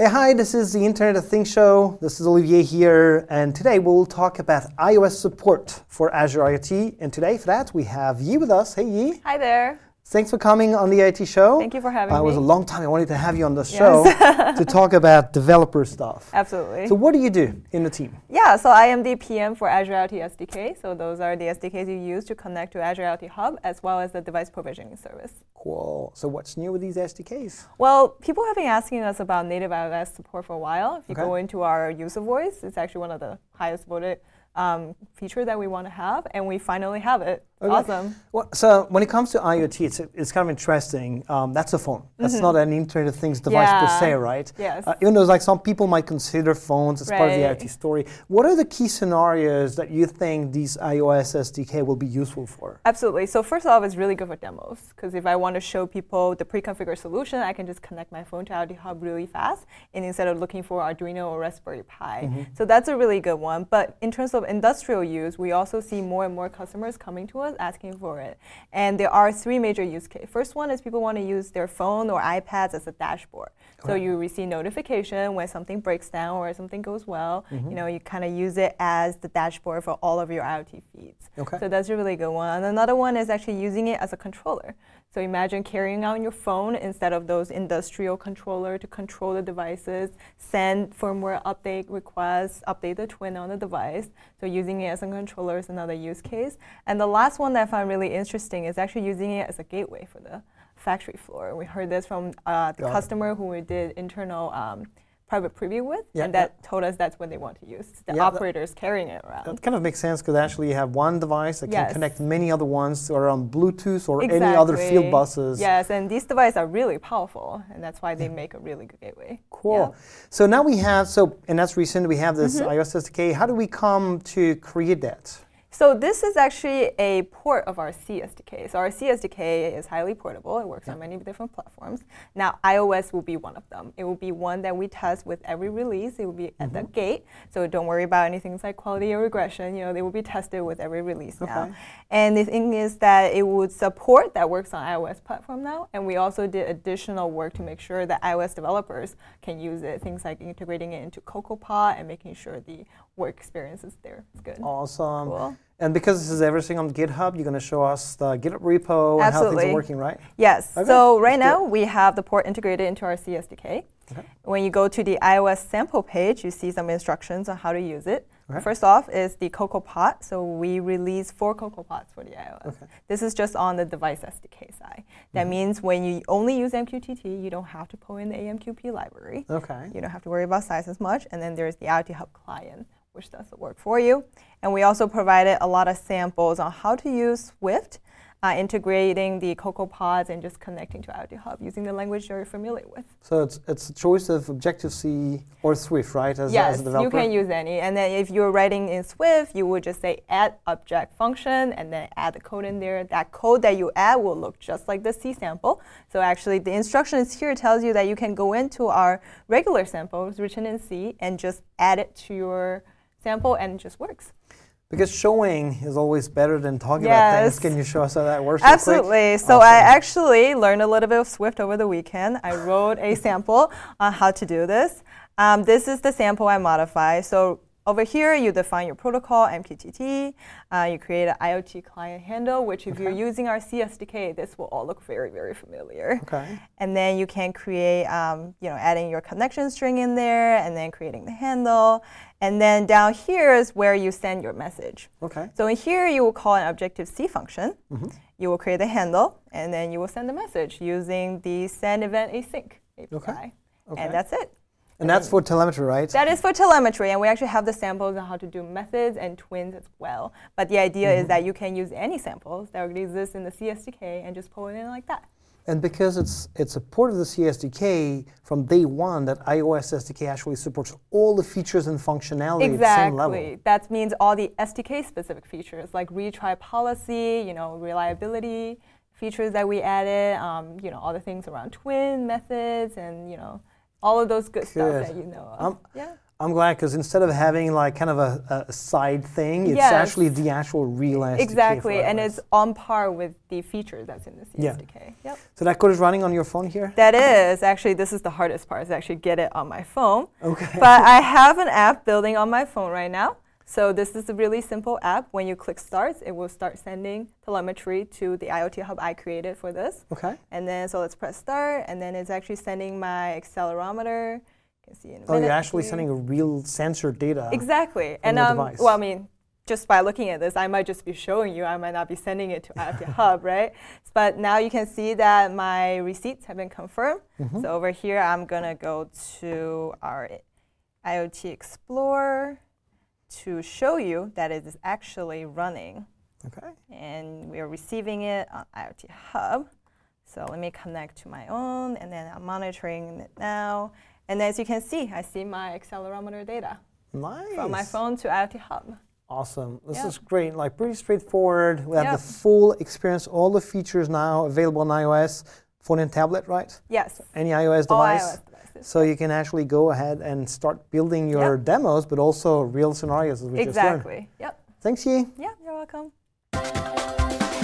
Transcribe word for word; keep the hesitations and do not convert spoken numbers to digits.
Hey, hi, this is the Internet of Things show. This is Olivier here, and today we'll talk about iOS support for Azure IoT. And today, for that, we have Yi with us. Hey, Yi. Hi there. Thanks for coming on the I T show. Thank you for having uh, me. It was a long time I wanted to have you on the Yes. show to talk about developer stuff. Absolutely. So what do you do in the team? Yeah, so I am the P M for Azure IoT S D K. So those are the S D Ks you use to connect to Azure IoT Hub as well as the device provisioning service. Cool. So what's new with these S D Ks? Well, people have been asking us about native iOS support for a while. If you Okay. go into our user voice, it's actually one of the highest voted um, feature that we want to have, and we finally have it. Okay. Awesome. Well, so when it comes to IoT, it's, it's kind of interesting. Um, that's a phone. That's not an Internet of Things device per Yeah. se, right? Yes. Uh, even though like some people might consider phones as part of the Right. IoT story. What are the key scenarios that you think these iOS S D K will be useful for? Absolutely. So first off, it's really good for demos, because if I want to show people the pre-configured solution, I can just connect my phone to IoT Hub really fast, and instead of looking for Arduino or Raspberry Pi. Mm-hmm. So that's a really good one. But in terms of industrial use, we also see more and more customers coming to us asking for it. And there are three major use cases. First one is people want to use their phone or iPads as a dashboard. So Okay. you receive notification when something breaks down or something goes well. Mm-hmm. You know, you kind of use it as the dashboard for all of your IoT feeds. Okay. So that's a really good one. And another one is actually using it as a controller. So imagine carrying out your phone instead of those industrial controller to control the devices, send firmware update requests, update the twin on the device. So using it as a controller is another use case. And the last one that I find really interesting is actually using it as a gateway for the factory floor. We heard this from uh, the Got it. customer who we did internal um, private preview with, Yeah, and that told us that's what they want to use. The Yeah, that- operators carrying it around. That kind of makes sense because actually you have one device that can Yes. connect many other ones or on Bluetooth or any other field Exactly. buses. Yes, and these devices are really powerful, and that's why they make a really good gateway. Cool. Yeah. So now we have, so and that's recent, we have this Mm-hmm. iOS S D K. How do we come to create that? So this is actually a port of our C S D K. So our C S D K is highly portable. It works on many different platforms. Now iOS will be one of them. It will be one that we test with every release. It will be at the gate. So don't worry about anything like quality or regression. You know, they will be tested with every release now. Okay. And the thing is that it would support that works on iOS platform now. And we also did additional work to make sure that iOS developers can use it. Things like integrating it into CocoaPod and making sure the work experience is there. It's good. Awesome. Cool. And because this is everything on GitHub, you're going to show us the GitHub repo and how things Absolutely. are working, right? Yes. Okay, So right let's do now we have the port integrated into our C S D K. Okay. When you go to the iOS sample page, you see some instructions on how to use it. Okay. First off is the CocoaPod. So we release four CocoaPods for the iOS. Okay. This is just on the device S D K side. That means when you only use M Q T T, you don't have to pull in the A M Q P library. Okay. You don't have to worry about size as much. And then there's the IoT Hub client, which does the work for you. And we also provided a lot of samples on how to use Swift, uh, integrating the CocoaPods and just connecting to IoT Hub using the language you're familiar with. So it's it's a choice of Objective-C or Swift, right? As, Yes, as a developer? you can use any. And then if you're writing in Swift, you would just say add object function and then add the code in there. That code that you add will look just like the C sample. So actually the instructions here tells you that you can go into our regular samples written in C and just add it to your sample and it just works. Because showing is always better than talking about things. Yes. Can you show us how that works real quick? Absolutely. So Awesome. I actually learned a little bit of Swift over the weekend. I wrote a sample on how to do this. Um, this is the sample I modify. So over here, you define your protocol, M Q T T. Uh, you create an IoT client handle, which if Okay. you're using our C S D K, this will all look very, very familiar. Okay. And then you can create, um, you know, adding your connection string in there, and then creating the handle. And then down here is where you send your message. Okay. So in here, you will call an Objective-C function. Mm-hmm. You will create a handle, and then you will send a message using the send event async A P I. Okay. Okay. And that's it. And that's for telemetry, right? That is for telemetry, and we actually have the samples on how to do methods and twins as well. But the idea Mm-hmm. is that you can use any samples that already exist in the C S D K and just pull it in like that. And because it's it's a port of the C S D K from day one, that iOS S D K actually supports all the features and functionality at the same level. Exactly. That means all the S D K-specific features like retry policy, you know, reliability features that we added, um, you know, all the things around twin methods, and you know, all of those good, Good. stuff that you know of. Um, yeah. I'm glad, because instead of having like kind of a, a side thing, it's Yes. actually the actual real S D K. Exactly, for and iOS. it's on par with the features that's in this Yeah. S D K. Yep. So that code is running on your phone here? That is, actually, this is the hardest part, is actually get it on my phone. Okay. But I have an app building on my phone right now. So this is a really simple app. When you click Start, it will start sending telemetry to the IoT Hub I created for this. Okay. And then, so let's press Start, and then it's actually sending my accelerometer. You can see in a Oh, minute you're actually here. sending a real sensor data. Exactly. And the um, device. well, I mean, just by looking at this, I might just be showing you. I might not be sending it to IoT Hub, right? But now you can see that my receipts have been confirmed. Mm-hmm. So over here, I'm going to go to our IoT Explorer to show you that it is actually running. Okay. And we are receiving it on IoT Hub. So let me connect to my own, and then I'm monitoring it now. And as you can see, I see my accelerometer data Nice. from my phone to IoT Hub. Awesome. This Yeah. is great. Like pretty straightforward. We have Yep. the full experience, all the features now available on iOS, phone and tablet, right? Yes. Any iOS All device. iOS devices. So you can actually go ahead and start building your Yep. demos, but also real scenarios as we just learned. Exactly. Yep. Thanks, Yi. Yeah, you're welcome.